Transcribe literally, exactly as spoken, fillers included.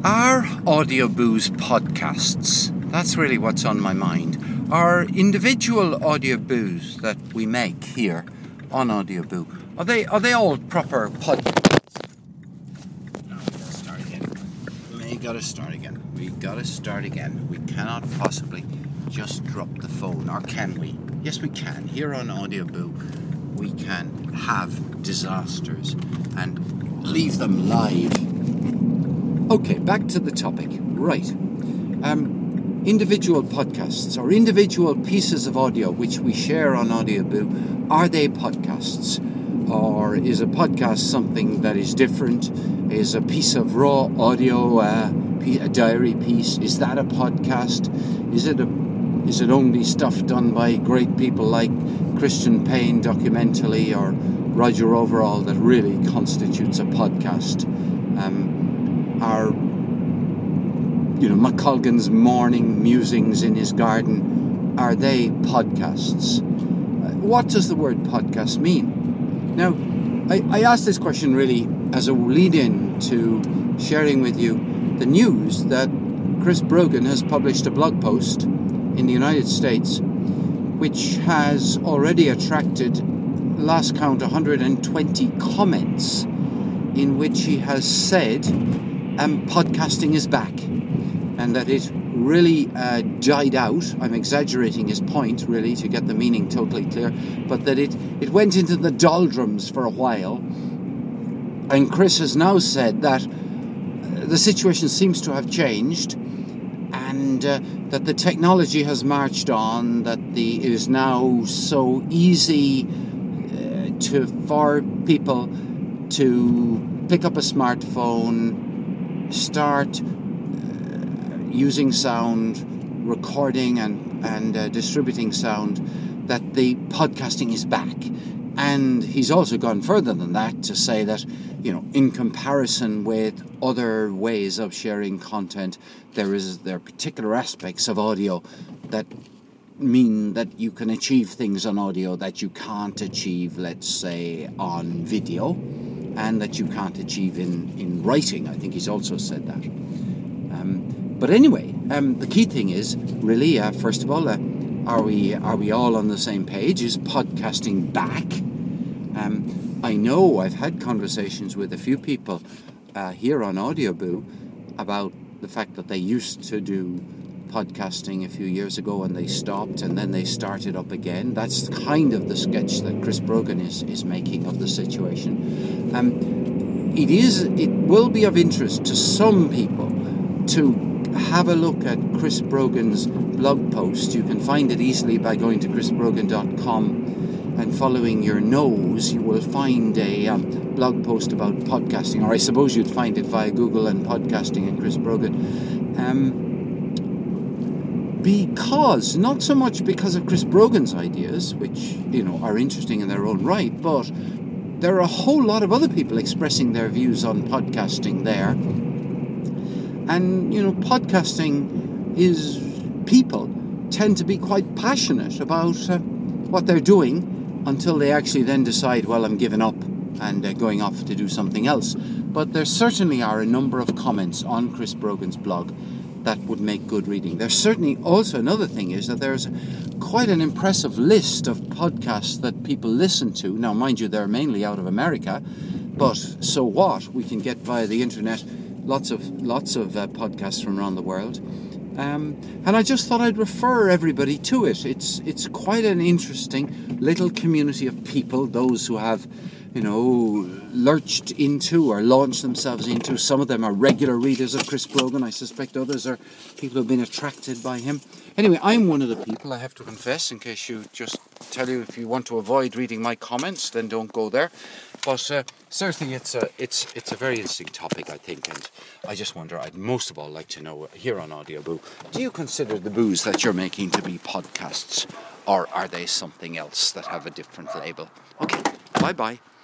Are Audioboo's podcasts, that's really what's on my mind, are individual Audioboo's that we make here on Audioboo, are they are they all proper podcasts? No, we gotta start again. We gotta start again. We gotta start again. We cannot possibly just drop the phone, or can we? Yes, we can. Here on Audioboo, we can have disasters and leave them live. Okay, back to the topic. Right. Um, individual podcasts or individual pieces of audio which we share on Audioboo, are they podcasts? Or is a podcast something that is different? Is a piece of raw audio uh, a diary piece? Is that a podcast? Is it a is it only stuff done by great people like Christian Payne documentally or Roger Overall that really constitutes a podcast? Um, Are, you know, McColgan's morning musings in his garden, are they podcasts? Uh, what does the word podcast mean? Now, I, I asked this question really as a lead-in to sharing with you the news that Chris Brogan has published a blog post in the United States which has already attracted, last count, one hundred twenty comments, in which he has said Um, podcasting is back, and that it really uh, died out. I'm exaggerating his point, really, to get the meaning totally clear, but that it, it went into the doldrums for a while. And Chris has now said that the situation seems to have changed, and uh, that the technology has marched on, that the, it is now so easy uh, to for people to pick up a smartphone, start uh, using sound, recording and, and uh, distributing sound, that the podcasting is back. And he's also gone further than that to say that, you know, in comparison with other ways of sharing content, there is there are particular aspects of audio that mean that you can achieve things on audio that you can't achieve, let's say, on video, and that you can't achieve in, in writing. I think he's also said that. Um, but anyway, um, the key thing is really, uh, first of all, uh, are we are we all on the same page? Is podcasting back? Um, I know I've had conversations with a few people uh, here on Audioboo about the fact that they used to do podcasting a few years ago and they stopped and then they started up again. That's kind of the sketch that Chris Brogan is, is making of the situation. Um, it is, it will be of interest to some people to have a look at Chris Brogan's blog post. You can find it easily by going to chris brogan dot com and following your nose. You will find a um, blog post about podcasting, or I suppose you'd find it via Google and podcasting and Chris Brogan. Um, Because, not so much because of Chris Brogan's ideas, which, you know, are interesting in their own right, but there are a whole lot of other people expressing their views on podcasting there. And, you know, podcasting is, people tend to be quite passionate about uh, what they're doing until they actually then decide, well, I'm giving up and uh, going off to do something else. But there certainly are a number of comments on Chris Brogan's blog that would make good reading. There's certainly also another thing is that there's quite an impressive list of podcasts that people listen to. Now, mind you, they're mainly out of America, but so what? We can get via the internet lots of lots of uh, podcasts from around the world. Um, and I just thought I'd refer everybody to it. It's it's quite an interesting little community of people, those who have, you know, lurched into or launched themselves into. Some of them are regular readers of Chris Brogan. I suspect others are people who have been attracted by him. Anyway, I'm one of the people, I have to confess, in case you just tell you if you want to avoid reading my comments, then don't go there. But uh, certainly it's a, it's, it's a very interesting topic, I think, and I just wonder, I'd most of all like to know, here on Audioboo, do you consider the boos that you're making to be podcasts, or are they something else that have a different label? Okay, bye-bye.